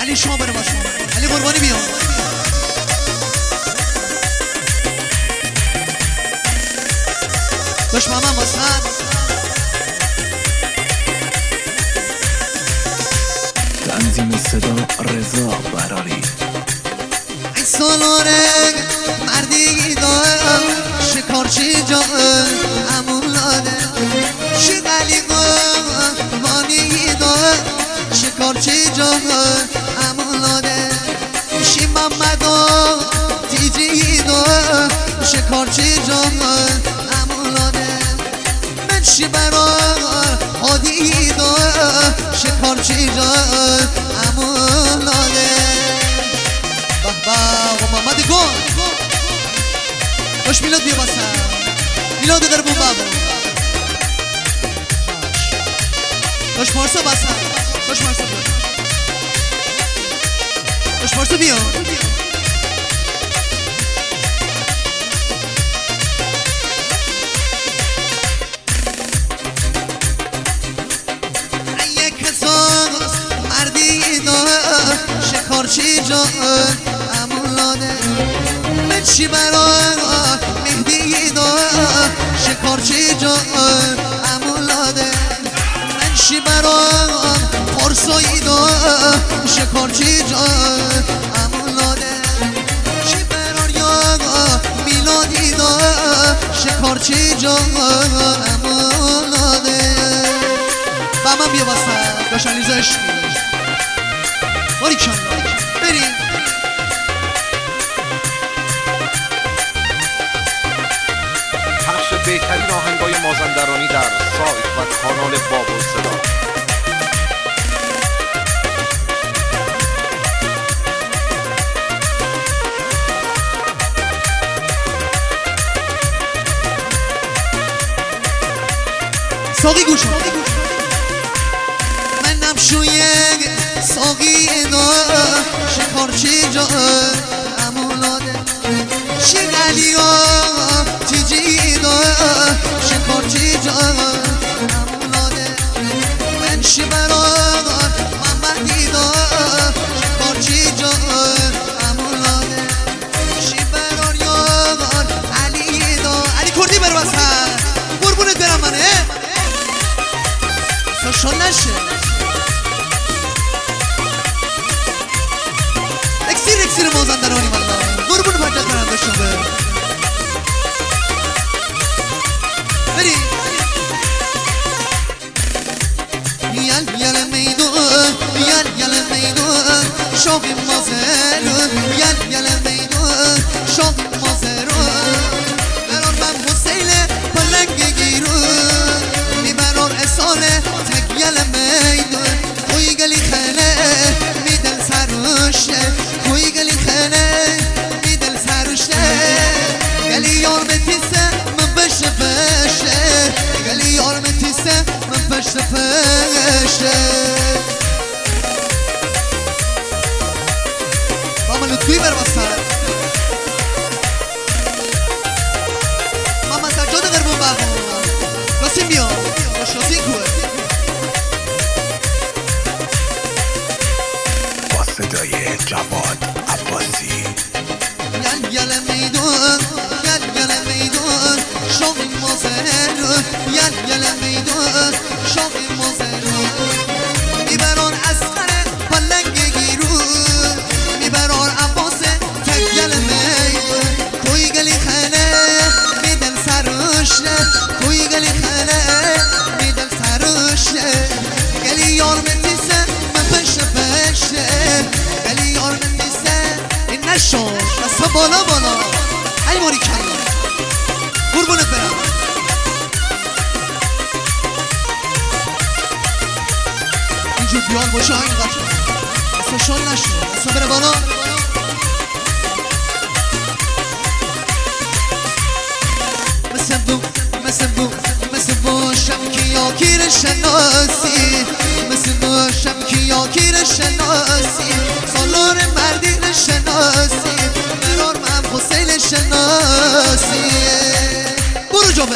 علی شما بره باسم علی قربانی بیا باش مامان باسم تنظیم صدا رضا براری سالاره مردی دارم شکارچی جان امولاده شغلی قربانی دارم شکارچی جان امولاده شی محمد تیجی دارم شکارچی جان امولاده من شی برای حادی دارم شکارچی جان امولاده و محمد گل خوش میلاد بیا باسم میلاد قربون بابا خوش مارسا باسم خوش مارسا بیا خوش مارسا بیا یک کسان مردی دار شکارچی جان امولاده من چی برای مهدی دار شکارچی جان امولاده من چی برای پارسایی دار شکارچی جان امولاده چی برای یاد میلادی دار شکارچی جان امولاده با من بیا بستم داشت علیزا عشقی باریکشان بریم پخش بهترین آهنگای مازندرانی در سایت و کانال بابل صدا. ساقی گوش منم شوی ساقی دار شکارچی جان امولاده شغلی تیجی دار شکارچی جان امولاده من شی برادر محمدی دار شکارچی جان امولاده شی برار یادار علی دار علی کردی بر بسن قربونت برم منه ساشان نشه اکسیر مازندرانی والله قربون پنجت برنده شده بری یل میدون یل میدون شاق مازرون یل میدون شاق مازرون برار من حسین پلنگ گیرون میبرار اصاله تک یل میدون توی گلی خله میدل سروشه توی گلی خله میدل سروشه گلی یار بتیسه من بشه بشه گلی یار بتیسه من بشه بشه ماما لطفی بر بستن ماما سجاد قربون بابا راسیم بیا باش راسیم کوه با صدای جواد عباسی یل میدون شاق مازرون یل میدون شاق مازرون میبران اسقر پلنگ گیرون میبران عباس تک یل میدون توی گلی خله میدل سروشه توی گلی خله میدل سروشه گلی یار متیسه من پشه پشه گلی یار متیسه این نشون دستا بالا ای ماری کلا قربونت برم اینجور بیال باشه اینقدر دستا شال نشون دستا بره بالا مثل باشم که یاکیر شناسی مثل باشم که یاکیر شناسی سالار مردین شناسی برار من حسین شناسی برو جابه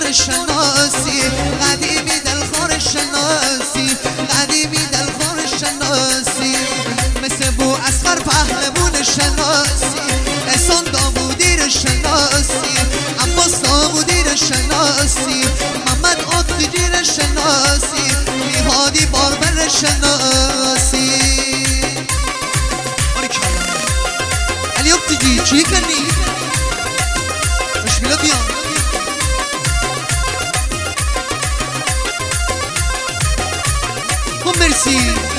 خور شناسی قدیمی دل خور شناسی قدیمی دل خور شناسی مثل بو اصغر پهلوون شناسی احسان داوودی رو شناسی عباس داوودی رو شناسی محمد عبدی رو شناسی میهادی باربر شناسی علی عبدی چی کنی؟ مش میلا بیان مرسی